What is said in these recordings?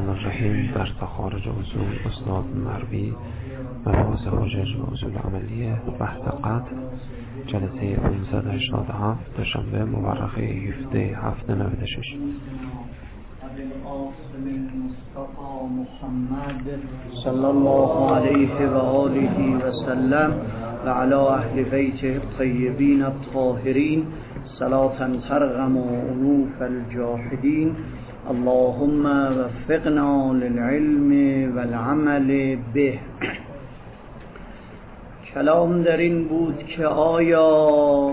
الرحمن الرحیم در تخارج اصول اسناد مروی مباحث حجج و اصول عملیه بحث قطع جلسه 587 دوشنبه مورخه 17/7/96 محمد صلی الله علیه و آله و سلم و علی اهل بیته الطیبین الطاهرین صلاة ترغم انوف الجاحدین اللهم وفقنا للعلم والعمل به. کلام در این بود که آیا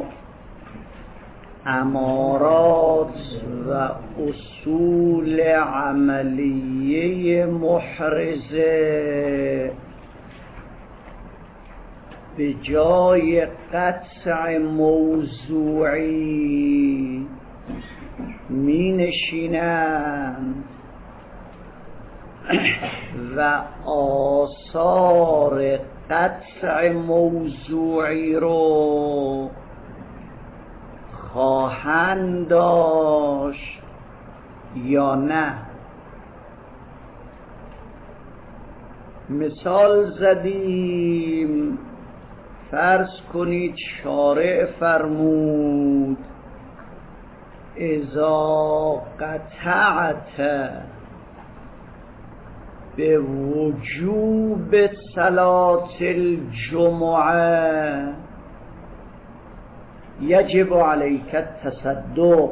امارات و اصول عملیه محرزه به جای قطع موضوعی می نشینند و آثار قطع موضوعی رو خواهند داشت یا نه؟ مثال زدیم، فرض کنید شارع فرمود اذا قطعت به وجوب صلاة الجمعه یجب علیک التصدق.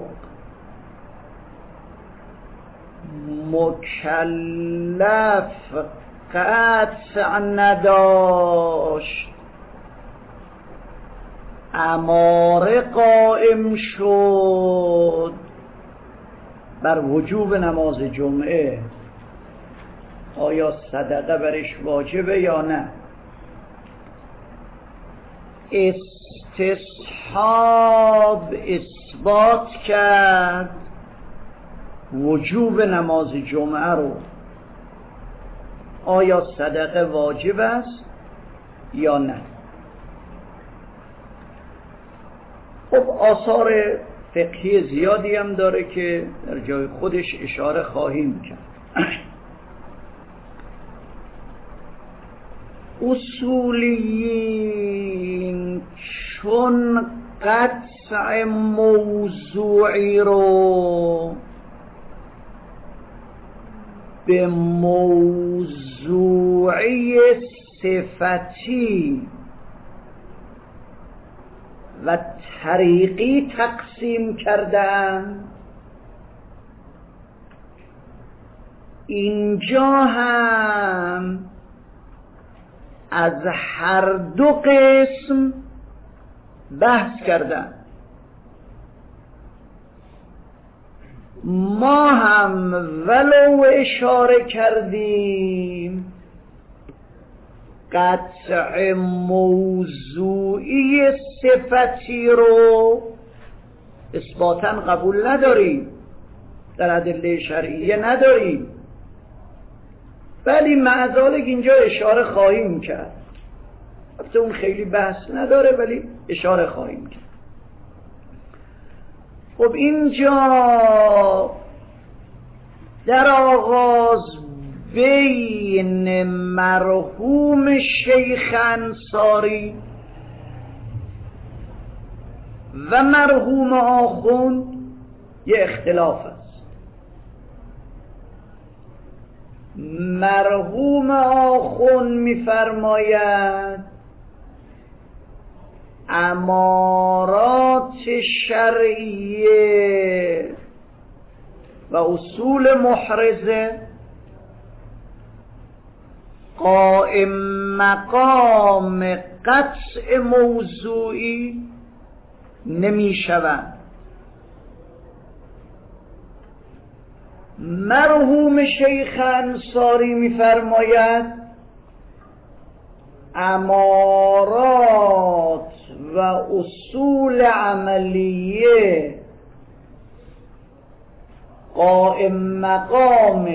مکلف قطع نداشت، اماره قائم شد بر وجوب نماز جمعه، آیا صدقه برش واجبه یا نه؟ استصحاب اثبات کرد وجوب نماز جمعه رو، آیا صدقه واجب است یا نه؟ خب آثار فقهی زیادی هم داره که در جای خودش اشاره خواهیم کرد. اصولیین چون قطع موضوعی رو به موضوعی صفتی و طریقی تقسیم کردن، اینجا هم از هر دو قسم بحث کردن. ما هم ولو اشاره کردیم قطع موضوعی صفتی رو اثباتاً قبول نداریم، در ادله شرعیه نداریم، ولی معذالک اینجا اشاره خواهیم کرد. البته اون خیلی بحث نداره ولی اشاره خواهیم کرد. خب اینجا در آغاز بین مرحوم شیخ انصاری و مرحوم آخوند یه اختلاف است. مرحوم آخوند می‌فرماید امارات شرعیه و اصول محرزه قائم مقام قطع موضوعی نمی‌شوند. مرحوم شیخ انصاری می‌فرماید امارات و اصول عملیه قائم مقام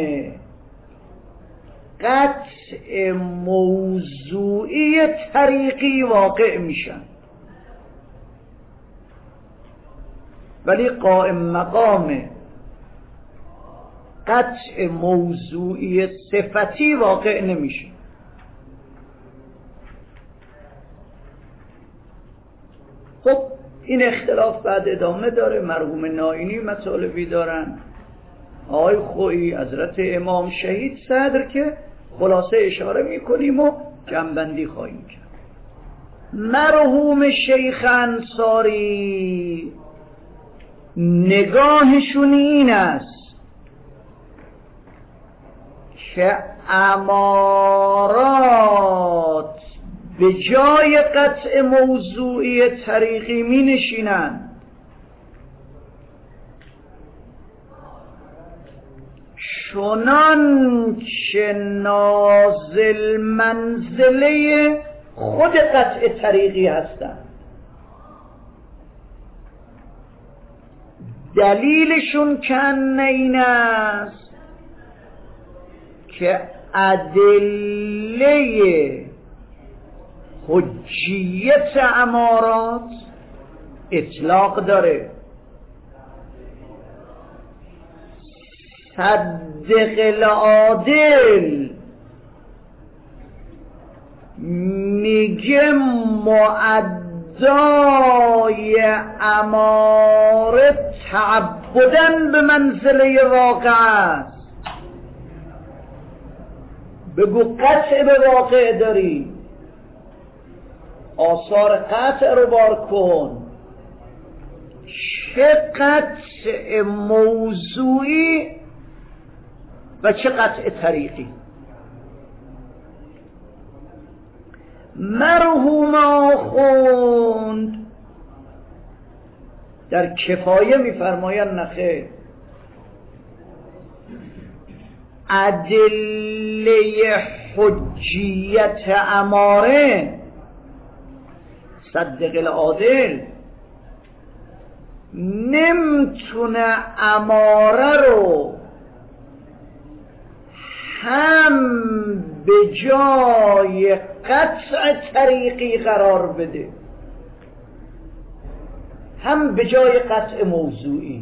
قطع موضوعی طریقی واقع میشن، ولی قائم مقام قطع موضوعی صفتی واقع نمیشه. خب این اختلاف بعد ادامه داره. مرحوم نائینی مطالبی دارن، آقای خویی، حضرت امام شهید صدر، که خلاصه اشاره میکنیم و جنبندی خواهیم کرد. مرحوم شیخ انصاری نگاهشون این است که امارات به جای قطع موضوعی طریقی می نشینند، چنان که نازل منزله خود قطع طریقی هستند. دلیلشون کن این است که ادله حجیت امارات اطلاق داره. صدق العادل میگه معدای اماره تعبدن به منزله واقع است. بگو قطع به واقع داری، آثار قطع رو بار کن. چه قطع موضوعی و چه قطع طریقی. مرحوم آخوند در کفایه میفرمایند نخیر، ادله حجیت اماره صدق العادل نمیتونه اماره رو هم به جای قطع طریقی قرار بده، هم به جای قطع موضوعی.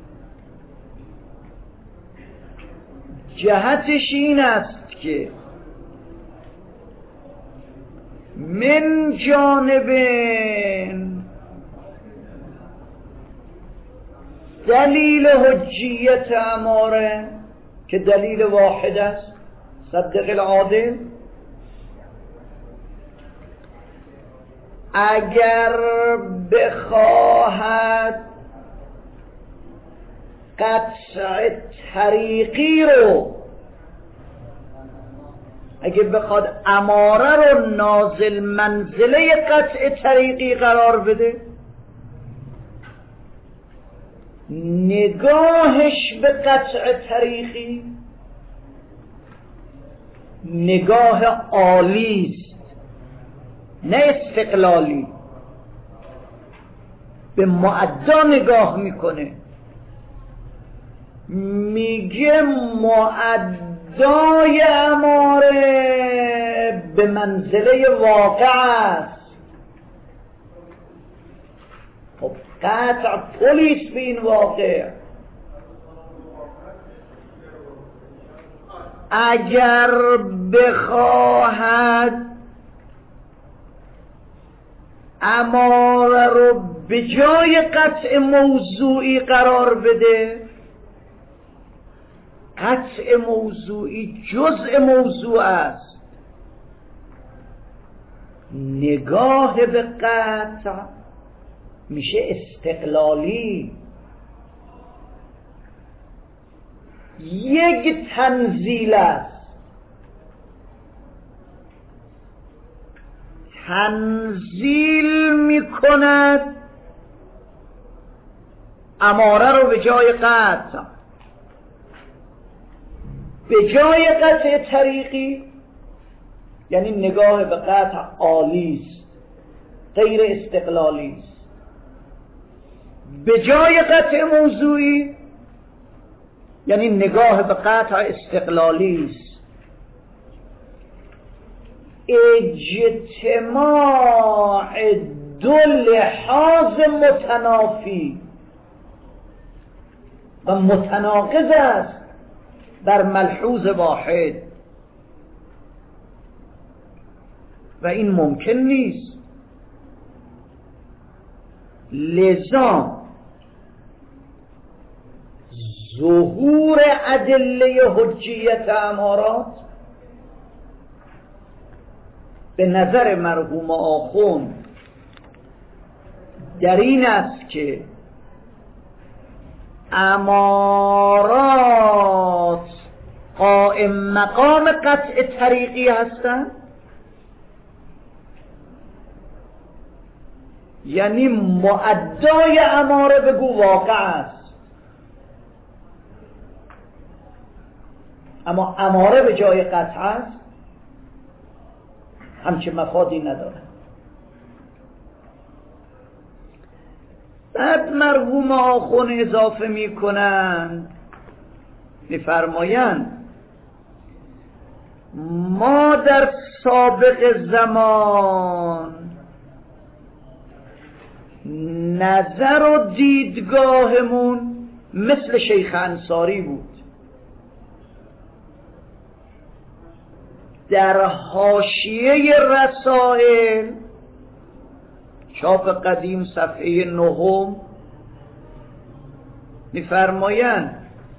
جهتش این است که من جانب دلیل حجیت اماره که دلیل واحد است، صدق العادل، اگر بخواهد قطع طریقی رو، اگر بخواد اماره رو نازل منزله قطع طریقی قرار بده، نگاهش به قطع طریقی نگاه عالی است، نه استقلالی. به معدا نگاه میکنه، میگه معدای اماره به منزله واقع است. خب قطع پلیس به این واقع. اگر بخواهد اماره رو به جای قطع موضوعی قرار بده، قطع موضوعی جزء موضوع است. نگاه به قطع میشه استقلالی، یک تنزیل است. تنزیل میکند اماره رو به جای قطع، به جای قطع طریقی، یعنی نگاه به قطع عالی است، غیر استقلالی است. به جای قطع موضوعی یعنی نگاه به قطع استقلالی است. اجتماع دو لحاظ متنافی و متناقض است بر ملحوظ واحد و این ممکن نیست. لذا ظهور ادله حجیت امارات به نظر مرحوم آخوند در این است که امارات قائم مقام قطع طریقی هستند، یعنی مؤدای اماره بگو واقع است، اما اماره به جای قطع است، همچه مفادی نداره. بعد مرحوم آخون اضافه میکنن، میفرمایند ما در سابق زمان نظر و دیدگاهمون مثل شیخ انصاری بود. در حاشیه رسائل چاپ قدیم صفحه 9 میفرمایند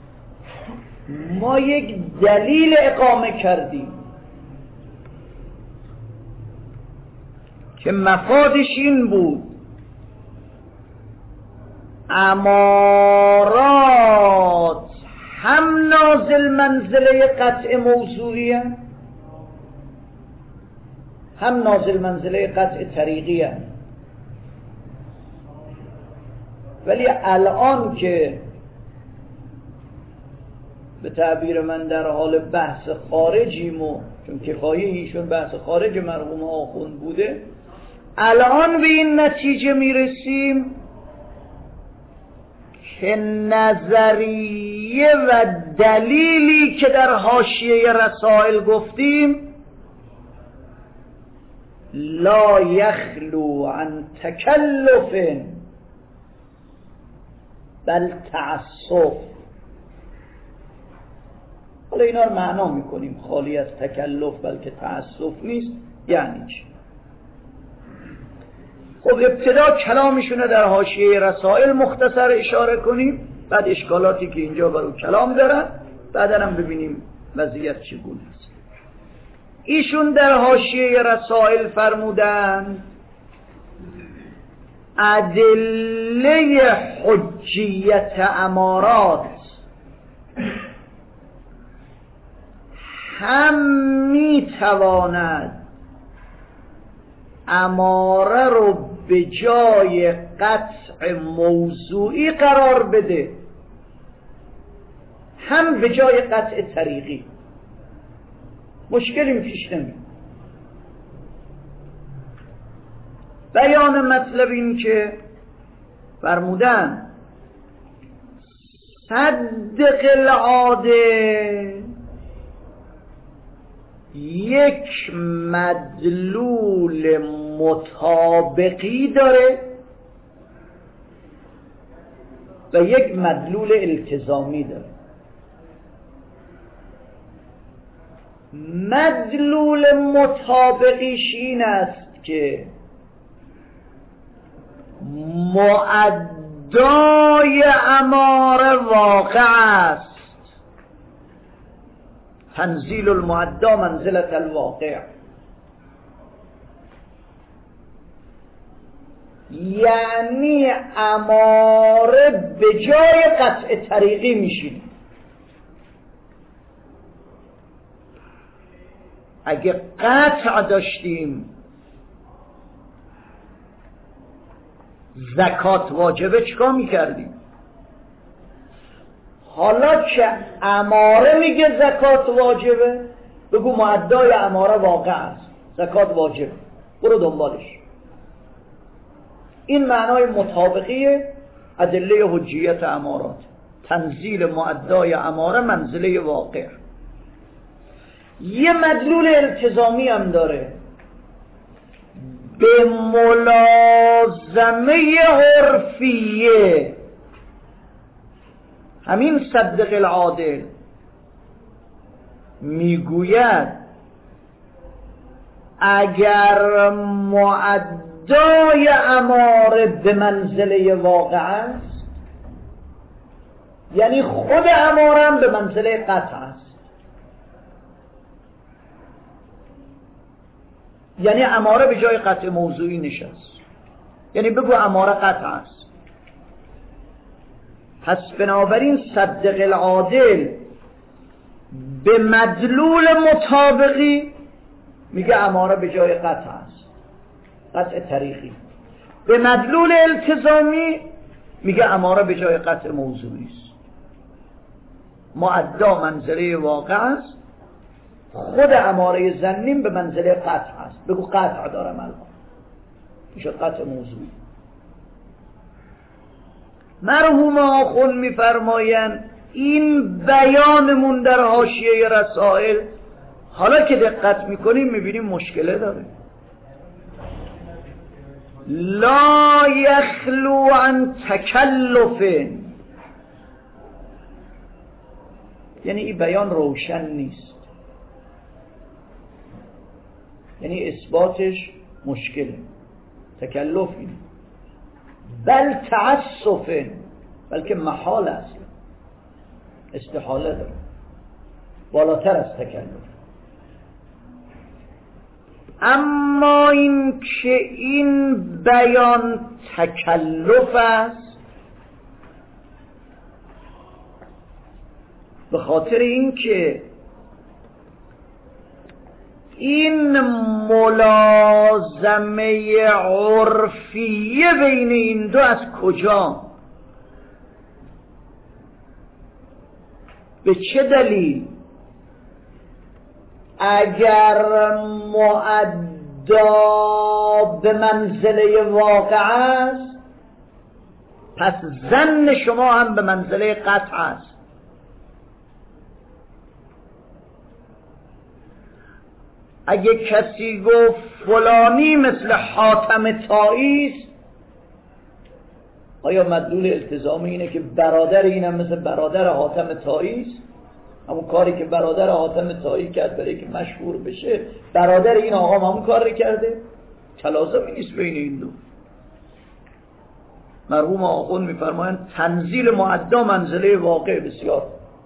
ما یک دلیل اقامه کردیم که مفادش این بود امارات هم نازل منزله قطع موضوعی هست، هم نازل منزله قطع طریقی هست. ولی الان که به تعبیر من در حال بحث خارجیم و چون کفایه ایشون بحث خارج مرحوم آخوند بوده، الان به این نتیجه میرسیم که نظریه و دلیلی که در حاشیه رسائل گفتیم لا یخلو عن تکلف بل تعسف. حالا اینا رو معنا میکنیم، خالی از تکلف بلکه تعسف نیست یعنی چی؟ خب ابتدا کلامشونه در حاشیه رسائل مختصر اشاره کنیم، بعد اشکالاتی که اینجا برای کلام دارن، بعد هم ببینیم وضعیت چگونه است. ایشون در حاشیه رسائل فرمودن ادله حجیت امارات هم میتواند اماره رو به جای قطع موضوعی قرار بده، هم به جای قطع طریقی. مشکلی پیش نمیاد. بیان مطلب این که فرمودن صدق العاده یک مدلول مطابقی داره و یک مدلول التزامی داره. مدلول مطابقیش این است که مؤدای اماره واقع است، تنزیل المؤدا منزلت الواقع، یعنی اماره به جای قطع طریقی میشینه. اگه قطع داشتیم زکات واجبه چیکار میکردیم؟ حالا که اماره میگه زکات واجبه، بگو مؤدای اماره واقع است، زکات واجبه، برو دنبالش. این معنای مطابقی ادله حجیت امارات، تنزیل مؤدای اماره منزله واقع. یه مدلول التزامی هم داره، به ملازمه عرفیه، همین صدق العادل میگوید اگر معدای اماره به منزله واقع است، یعنی خود اماره هم به منزله قطع است. یعنی اماره به جای قطع موضوعی نشست، یعنی بگو اماره قطع است. پس بنابراین صدق العادل به مدلول مطابقی میگه اماره به جای قطع است، قطع طریقی. به مدلول التزامی میگه اماره به جای قطع موضوعی است. معدا منزله واقع است، خود اماره ظنیم به منزله قطع است. بگو قطع دارم الان، میشه قطع موضوعی. مرحوم آخوند میفرمایند این بیانمون در حاشیه رسائل حالا که دقت میکنیم میبینیم مشکله داره. لا یخلو عن تکلف، یعنی این بیان روشن نیست، یعنی اثباتش مشکله. تکلف این بل تعسف، بلکه محال است، استحاله داره، بالاتر از تکلف. اما این که این بیان تکلف است به خاطر این که این ملازمه عرفیه بین این دو از کجا، به چه دلیل؟ اگر معدا به منزله واقع است پس ظن شما هم به منزله قطع است. اگه کسی گفت فلانی مثل حاتم طایی است، آیا مدلول التزامی اینه که برادر اینم مثل برادر حاتم طایی است؟ همون کاری که برادر حاتم طایی کرد برای که مشهور بشه، برادر این آقا همون کار رو کرده؟ تلازمی نیست بین این دو. مرحوم آخوند میفرمایند تنزیل معدا منزله واقع بسیار.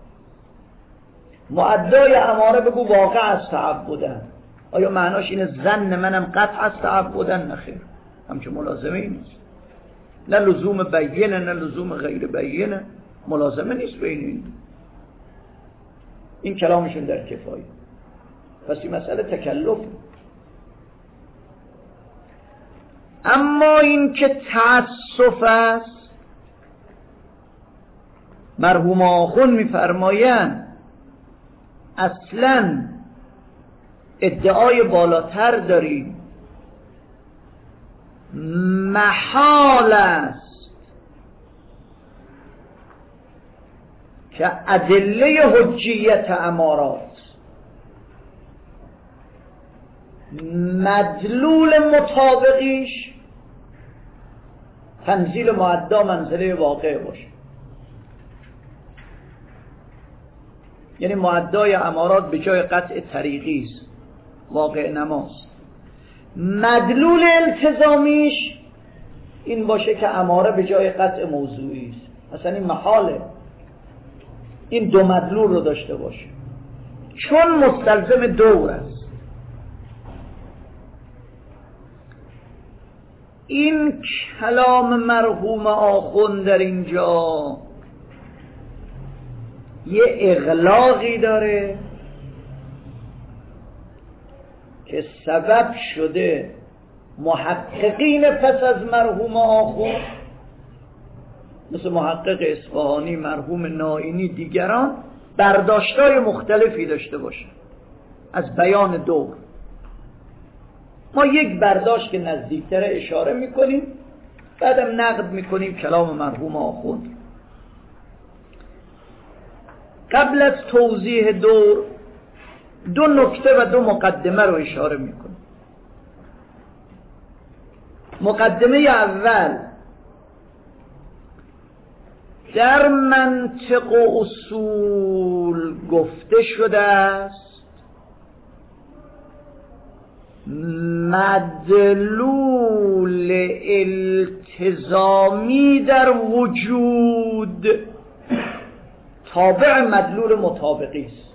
معدای اماره بگو واقع از تعبدن، آیا معناش اینه ظن منم قطع از تعبدن؟ نخیر، همچه ملازمه ای نیست. نه لزوم بینه نه لزوم غیر بینه، ملازمه نیست بین این دو. این کلامشون در کفایه. پس این مسئله تکلف. اما این که تعسف است، مرحوم آخوند میفرمایند اصلا ادعای بالاتر داریم، محال است که ادله حجیت امارات مدلول مطابقیش تنزیل معدا منزله واقع باشه. یعنی معدای امارات به جای قطع طریقی است، واقع نماست. مدلول التزامیش این باشه که اماره به جای قطع موضوعی است. اصلا این محاله این دو مدلول رو داشته باشه، چون مستلزم دور است. این کلام مرحوم آخوند در اینجا یه اغلاقی داره که سبب شده محققین پس از مرحوم آخوند مثل محقق اصفهانی، مرحوم نائینی، دیگران برداشت‌های مختلفی داشته باشه از بیان دور. ما یک برداشت که نزدیکتره اشاره میکنیم، بعدم نقد میکنیم کلام مرحوم آخوند. قبل از توضیح دور دو نکته و دو مقدمه رو اشاره میکنیم. مقدمه اول در منطق و اصول گفته شده است مدلول التزامی در وجود تابع مدلول مطابقی است.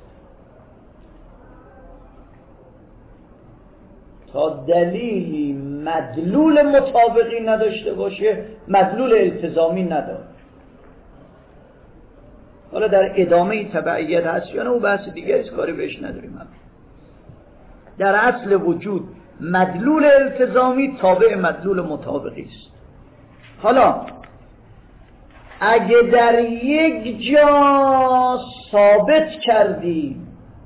تا دلیلی مدلول مطابقی نداشته باشه مدلول التزامی نداره. حالا در ادامه تبعیت هست یا نه او بحث دیگه است، کاری بهش نداریم. در اصل وجود مدلول التزامی تابع مدلول مطابقی است. حالا اگه در یک جا ثابت کردیم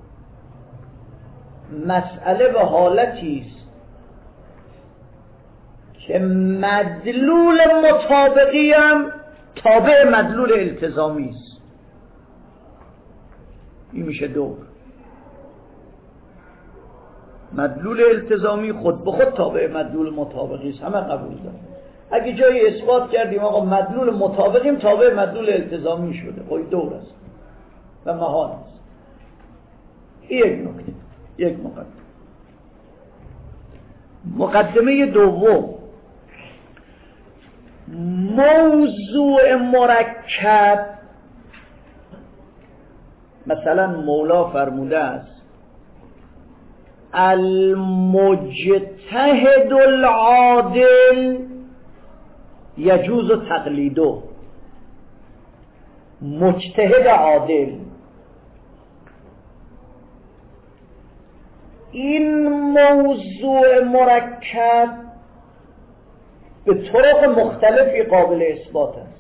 مسئله به حالتی است که مدلول مطابقی هم تابع مدلول التزامی است، این میشه دور. مدلول التزامی خود به خود تابع مدلول مطابقی است، همه قبول دارن. اگه جایی اثبات کردیم آقا مدلول مطابقیم تابع مدلول التزامی شده، خود دور است و محال است. یک نکته، یک مقدمه دوم، موضوع مرکب. مثلا مولا فرموده است المجتهد العادل یجوز تقلیده. مجتهد عادل، این موضوع مرکب به طرق مختلفی قابل اثبات است.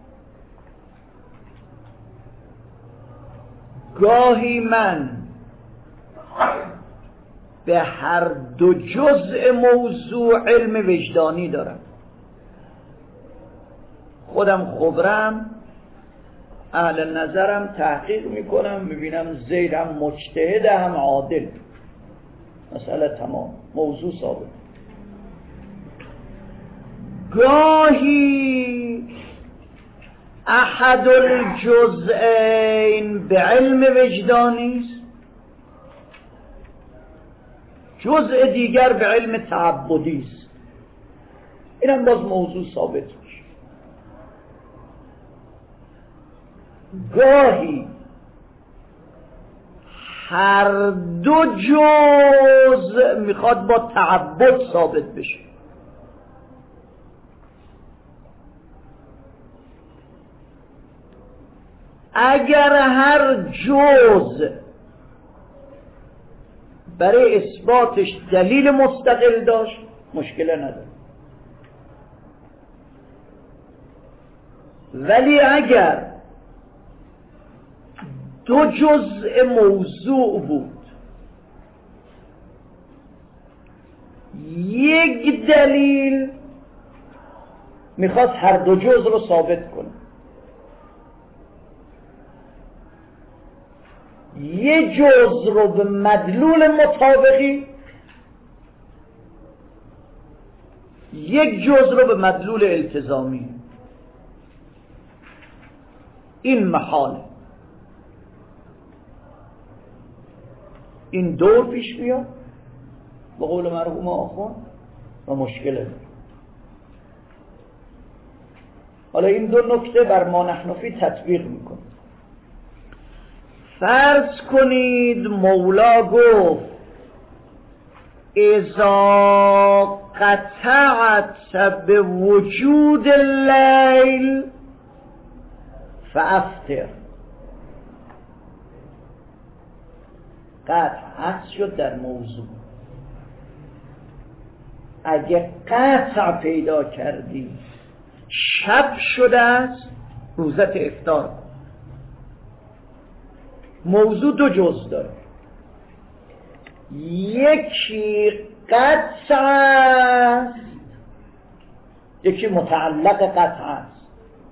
گاهی من به هر دو جزء موضوع علم وجدانی دارم، خودم خبرم، اهل نظرم، تحقیق میکنم، میبینم زید هم مجتهد هم عادل، مسئله تمام، موضوع ثابت. گاهی احد الجزئین به علم وجدانی است، جزء دیگر به علم تعبدی است، اینم باز موضوع ثابت میشه. گاهی هر دو جزء میخواد با تعبد ثابت بشه. اگر هر جزء برای اثباتش دلیل مستقل داشت مشکل نداره، ولی اگر دو جزء موضوع بود، یک دلیل میخواست هر دو جزء رو ثابت کنه، یک جزء رو به مدلول مطابقی، یک جزء رو به مدلول التزامی، این محاله. این دور پیش بیاد به قول مرحوم آخوند و مشکل داره. حالا این دو نکته بر ما نحنفی تطبیق میکنه. فرض کنید مولا گفت اذا قطعت به وجود اللیل فافطر. قطع شد در موضوع. اگه قطع پیدا کردی شب شده است روزت افطار کن. موضوع دو جزء داره، یکی قطع است، یکی متعلق قطع است.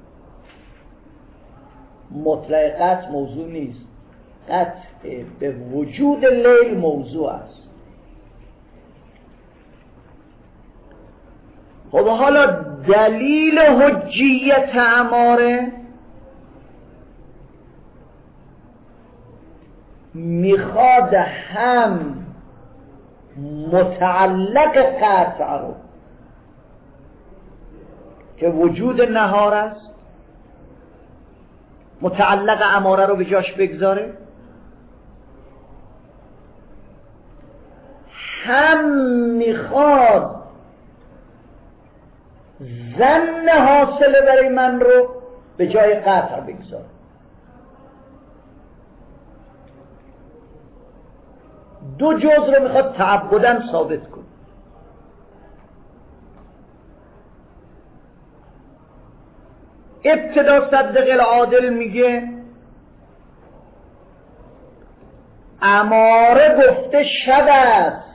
مطلق قطع موضوع نیست، قطع به وجود لیل موضوع است. خب حالا دلیل حجیت اماره میخواد هم متعلق قطع رو که وجود نهار است، متعلق اماره رو به جاش بگذاره، هم میخواد ظن حاصله برای من رو به جای قطع بگذاره. دو جز رو میخواد تعبداً ثابت کنه. ابتدا صدق العادل میگه اماره گفته شب است،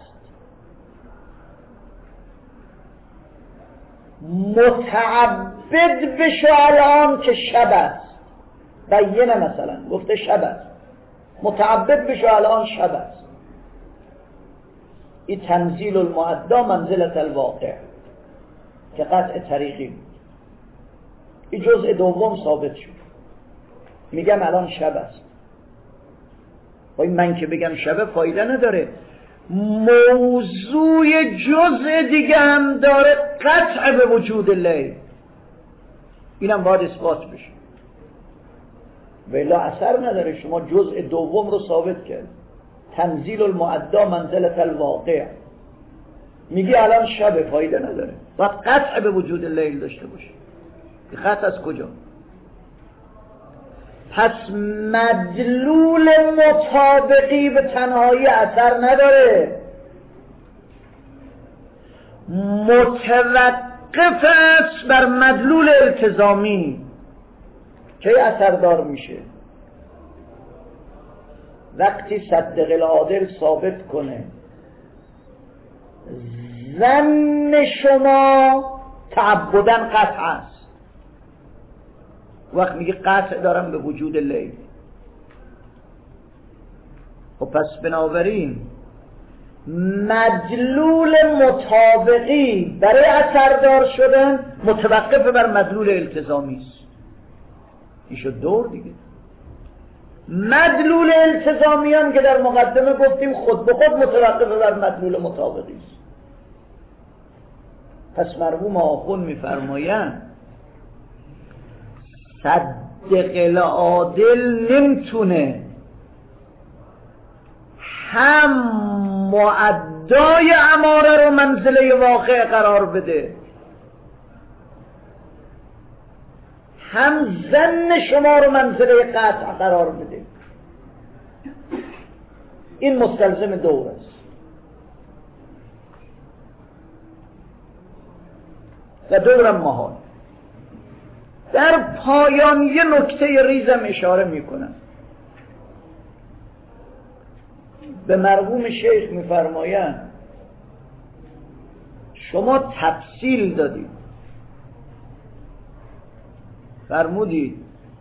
متعبد بشو الان که شب است. بینه مثلا گفته شب است، متعبد بشو الان شب است. این تنزیل المعدا منزلت الواقع که قطع طریقی بود. این جزء دوم ثابت شد. میگم الان شب است. وای من که بگم شب فایده نداره، موضوع جزء دیگه هم داره، قطع به وجود لیل. اینم باید اثبات بشه، ولی اثر نداره. شما جزء دوم رو ثابت کرد، تنزیل المعدا منزلت الواقع، میگی الان شب، فایده نداره، باید قطع به وجود لیل داشته باشه. قطع از کجا؟ پس مدلول مطابقی به تنهایی اثر نداره، متوقف است بر مدلول التزامی. چه اثردار میشه؟ وقتی صدق العادل ثابت کنه ظن شما تعبداً قطع است. وقت میگه قطع دارم به وجود لیل. و پس بنابراین مدلول مطابقی برای اثردار شدن متوقف بر مدلول التزامی است. این شد دور دیگه. مدلول التزامیان که در مقدمه گفتیم خود به خود متوقف بر مدلول مطابقی است. پس مرحوم آخوند میفرمایند صدق العادل نمیتونه هم معدای اماره رو منزله واقع قرار بده، هم ظن شما رو منزله قطع قرار بده. این مستلزم دور است. و دورم محال. در پایان یه نکته ریزم اشاره میکنم. به مرحوم شیخ میفرمایند شما تفصیل دادید، فرمودید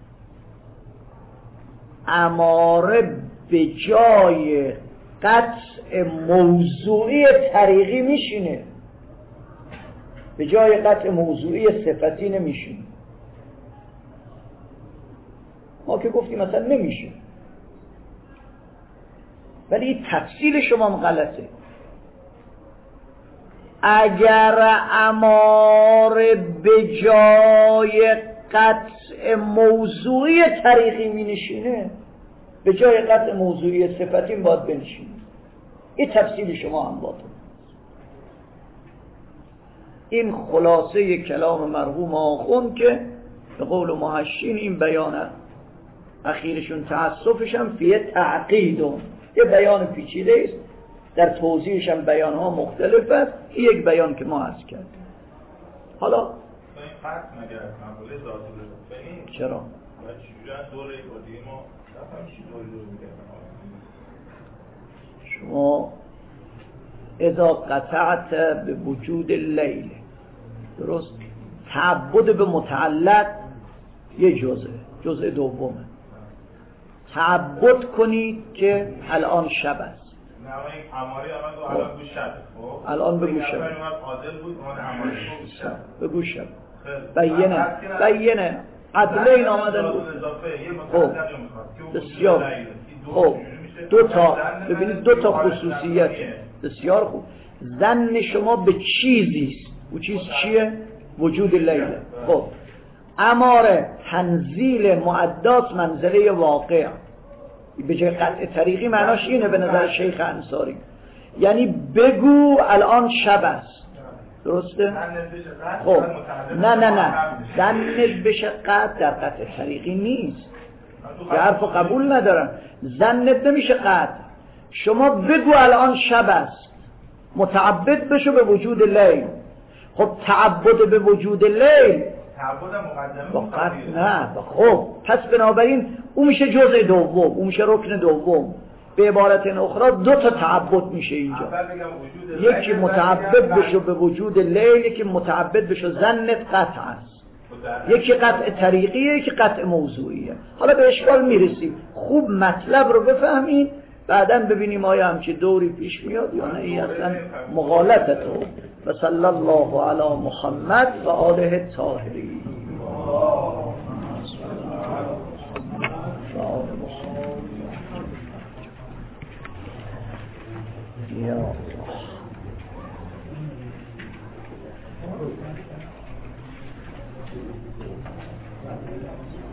اماره به جای قطع موضوعی طریقی میشینه، به جای قطع موضوعی صفتی نمیشینه. ما که گفتیم مثلا نمیشه، ولی تفصیل شما غلطه. اگر اماره به جای قطع موضوعی طریقی می نشینه، به جای قطع موضوعی صفتی باید بنشینه. این تفصیل شما هم باید. این خلاصه کلام مرحوم آخوند که به قول محشین این بیان اخیرشون تأسفش هم فیه تعقیدون، یه بیان پیچیده است، در توضیحش هم بیان ها مختلف است. این یک بیان که ما عرض کردیم. حالا این فرق مگر مقوله ذاتی بشه؟ چرا؟ چجوری دوره بودی ما نفهمشی دوره میگردن. شما اذا قطعت به وجود اللیل، درست؟ تعبد به متعلق یه جزء دومه. تعبد کنید که الان شب است. نه این اماری الان بگو شب. الان بگو شب. عادل بود اون اماری بگو شب. بینه عدله این آمدن بود. خب بسیار. خب ببینید دو تا خصوصیت بسیار خوب. ظن شما به چیزیست، او چیز چیه؟ وجود لیله. خب اماره تنزیل معدات منزله واقع، به جای قطع طریقی معناش اینه به نظر شیخ انصاری، یعنی بگو الان شب است، درسته؟ خب نه ظنت بشه قطع در قطع طریقی نیست، یه حرف قبول ندارم. ظنت نمیشه قطع، شما بگو الان شب است، متعبد بشو به وجود لیل. خب تعبد به وجود لیل با قطع نه. خب پس بنابراین او میشه جزء دوم، او میشه رکن دوم. به عبارت اخرى دو تا تعبد میشه اینجا، یکی متعبد بشو به وجود لیل، یکی متعبد بشو ظنت قطع است، یکی قطع طریقیه، یکی قطع موضوعیه. حالا به اشکال میرسیم، خوب مطلب رو بفهمین، بعداً ببینیم آیا همچی دوری پیش میاد یا نه، ای اصلا مغالطه تو. و صلی الله علی محمد و آله الطاهرین. یا الله.